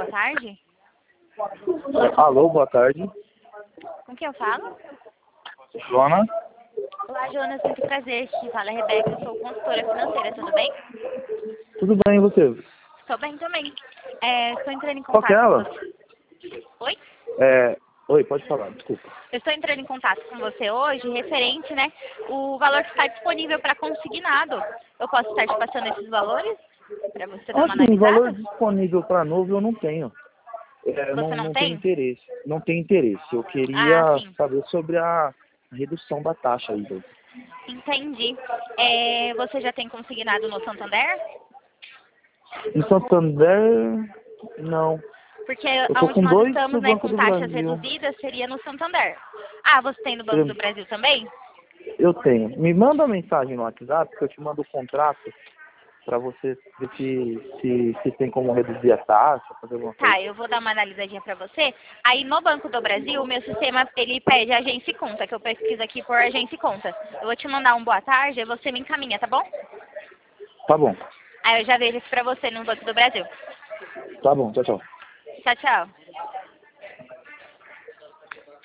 boa tarde. Alô, boa tarde. Com quem eu falo? Joana? Olá, Jonas, muito prazer. Te fala, Rebeca, eu sou consultora financeira, tudo bem? Tudo bem, e você? Estou bem também. Estou entrando em Qual que é contato com ela? você. Oi? Oi, pode falar, desculpa. Eu estou entrando em contato com você hoje, referente, né, o valor que está disponível para consignado. Eu posso estar te passando esses valores para você dar uma Assim, valor analisada? disponível para novo eu não tenho. Você não Não tenho tem? interesse. Não tenho interesse. Eu Ah, queria sim. saber sobre a redução da taxa aí. Entendi. Você já tem consignado no Santander? Em Santander, não. Porque Eu tô onde com nós dois estamos, no né, Banco com do taxas Brasil. reduzidas, seria no Santander. Ah, você tem no Banco do Brasil também? Eu tenho. Me manda uma mensagem no WhatsApp que eu te mando o contrato para você ver se tem como reduzir a taxa, fazer alguma coisa. Tá, eu vou dar uma analisadinha pra você. Aí no Banco do Brasil, o meu sistema, ele pede agência e conta, que eu pesquiso aqui por agência e conta. Eu vou te mandar um boa tarde e você me encaminha, tá bom? Tá bom. Aí eu já vejo isso pra você no Banco do Brasil. Tá bom, tchau, tchau. Tchau, tchau.